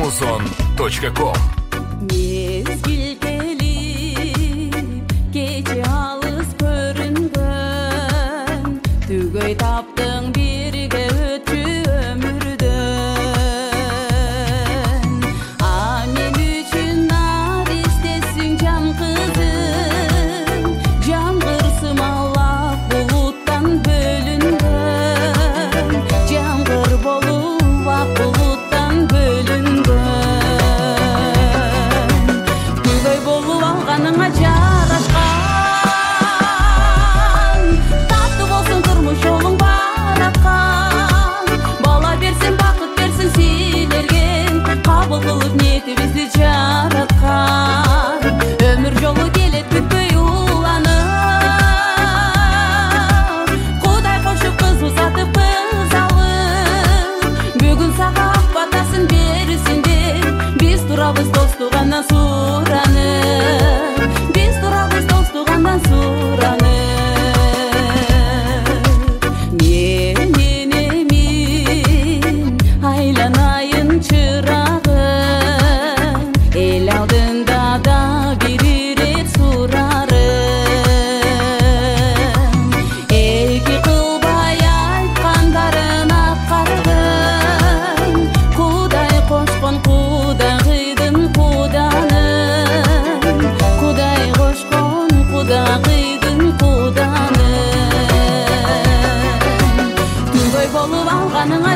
amazon.com. Mezgil kelip gece alыс көрінген, түгөй таптың бірге өтчү өмүрдөн. А мен үчүн наристесиң жан кызым, жаңгырсым аллах булуттан бөлүнгөн, жаңгыр болуп ак булуттан бөлүнгөн. Түгөй болуп алганыңа жарашкан, таттуу болсун турмуш жолуң бараткан. Бала берсин, бакыт берсин силерге, кабыл кылып ниетибизди жараткан. Өмүр жолу келет күтпөй уланып, Кудай кошуп кыз узатып кыз алып. Бүгүн сага ак батасын берсин деп, биз турабыз достугандан суранып, биз турабыз достугандан суранып. Мен эмин айланайын чырагым, эл алдында да бир ирет сурарым. Эки кылбай айткандарын аткардым, Кудай кошкон кудагыйдын куданын, Кудай кошкон кудагыйдын куданын. Түгөй болуп алганыңа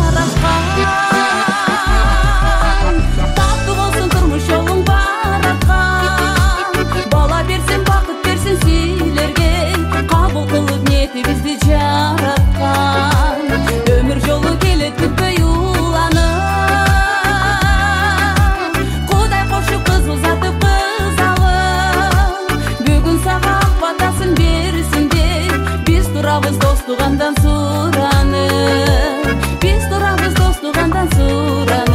жарашкан, таттуу болсун турмуш жолуң бараткан. Бала берсин, бакыт берсин силерге, кабыл кылып ниетибизди жараткан. Өмүр жолу келет күтпөй уланып, Кудай кошуп кыз узатып кыз алып. Бүгүн сага ак батасын берсин деп, биз турабыз достугандан суранып, биз турабыз достугандан суранып.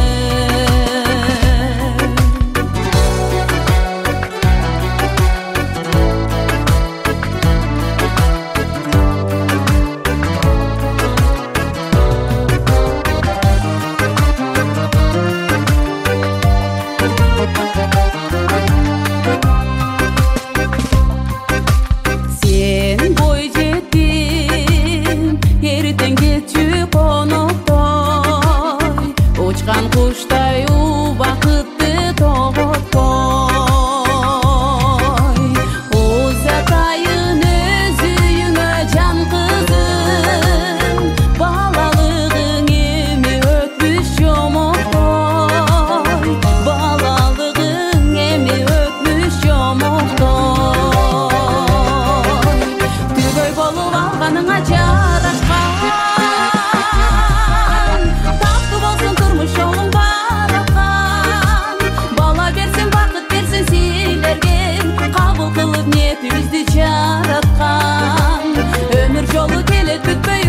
Сен бой жеттин, эртең кетчү коноктой, учкан куштай убакытты тоготпой. Узатайын өз үйүңө жан кызым, балалыгың эми өтмүш жомоктой, балалыгың эми өтмүш жомоктой. Түгөй болуп алганыңа жарашкан, таттуу болсун турмуш жолуң бараткан. Бала берсин, бакыт берсин силерге, кабыл кылып ниетибизди жараткан. Өмүр жолу келет күтпөй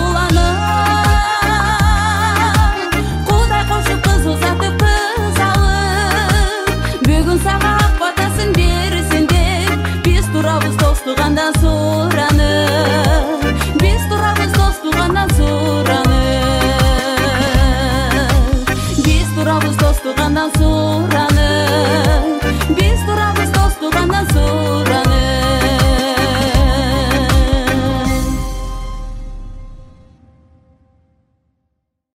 уланып, Кудай кошуп кыз узатып кыз алып. Бүгүн сага ак батасын берсин деп, биз турабыз достугандан суранып, биз турабыз достугандан суранып, биз турабыз достугандан суранып.